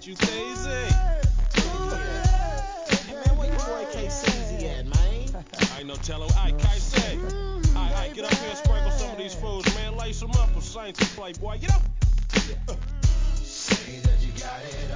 what, you crazy? Hey, man, where your boy K-Cz at, man? I ain't no telling. Aight, K-C. Aight, get up here and sprinkle some of these fools, man. Lace them up for Saints and Playboy. Get up. Say that you got it